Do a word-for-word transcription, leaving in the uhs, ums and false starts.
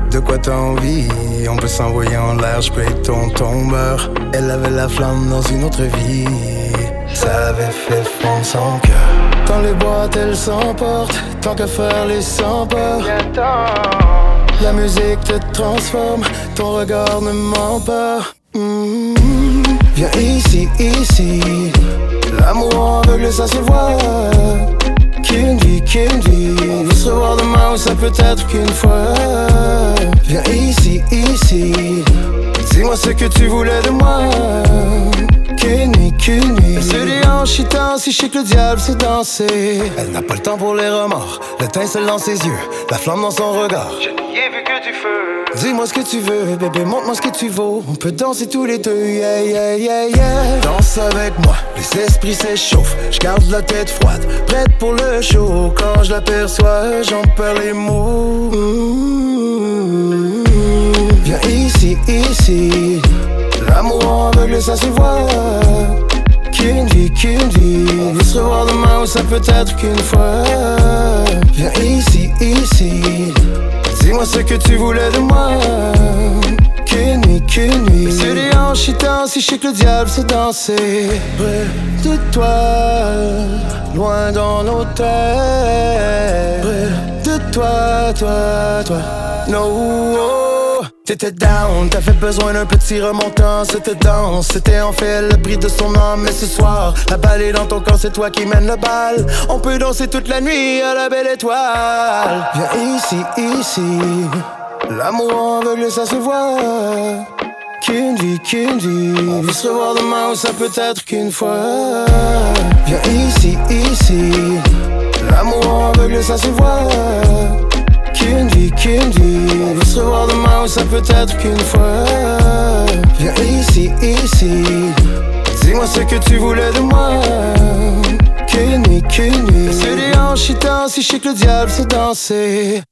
De quoi t'as envie? On peut s'envoyer en l'air, je peux être ton tombeur. Elle avait la flamme dans une autre vie. Ça avait fait fondre son cœur. Dans les boîtes, elle s'emporte. Tant qu'à faire les cent pas. La musique te transforme. Ton regard ne ment pas. Mmh. Viens ici, ici. L'amour aveugle, ça se voit. Qu'une vie, qu'une vie. On veut se revoir demain ou ça peut être qu'une fois. Viens ici, ici. Dis-moi ce que tu voulais de moi. Qu'une nuit, qu'une nuit. Elle se déhanche, si tant, si chic le diable sait danser. Elle n'a pas le temps pour les remords. L'étincelle dans ses yeux, la flamme dans son regard. Je n'y ai vu que du feu. Dis-moi ce que tu veux, bébé, montre-moi ce que tu vaux. On peut danser tous les deux, yeah, yeah, yeah, yeah. Danse avec moi, les esprits s'échauffent. Je garde la tête froide, prête pour le show. Quand je l'aperçois, j'en perds les mots. Mmh. Viens ici, ici. L'amour aveugle, ça se voit. Qu'une vie, qu'une vie. On veut se revoir demain ou ça peut être qu'une fois. Viens ici, ici. Dis-moi ce que tu voulais de moi. Qu'une nuit, qu'une nuit. Elle se déhanche, si tant, si chic le diable sait danser. Près de toi, loin dans nos têtes. Près de toi, toi, toi. No. T'étais down, t'avais besoin d'un petit remontant. C'était danse, c'était en fait le prix de son âme. Mais ce soir, la balle est dans ton corps, c'est toi qui mène le bal. On peut danser toute la nuit à la belle étoile. Viens ici, ici. L'amour aveugle, ça se voit. Qu'une vie, qu'une vie. On veut se revoir demain ou ça peut être qu'une fois. Viens ici, ici. L'amour aveugle, ça se voit. Qu'une vie, qu'une vie. On veut se revoir demain ou ça peut être qu'une fois. Viens ici, ici. Dis-moi ce que tu voulais de moi. Qu'une nuit, qu'une nuit. Elle se déhanche, si tant, si chic le diable sait danser.